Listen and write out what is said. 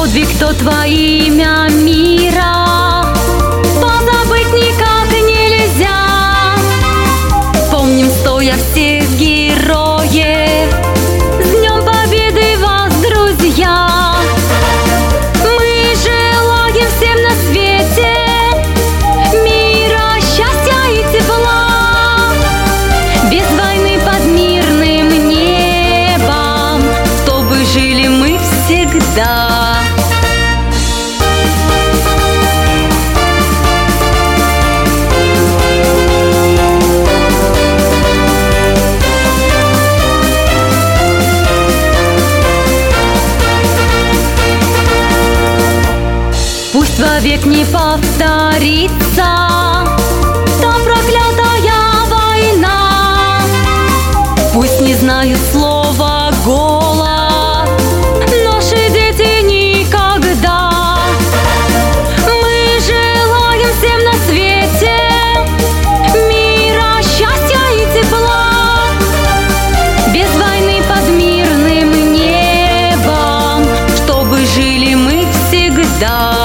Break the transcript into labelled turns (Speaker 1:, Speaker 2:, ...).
Speaker 1: подвиг тот во имя мира позабыть никак нельзя. Помним стоя всех героев, с Днем Победы вас, друзья! Мы желаем всем на свете мира, счастья и тепла, без войны под мирным небом, чтобы жили мы всегда. Пусть вовек не повторится та проклятая война, пусть не знают слова голод наши дети никогда. Мы желаем всем на свете мира, счастья и тепла, без войны под мирным небом, чтобы жили мы всегда.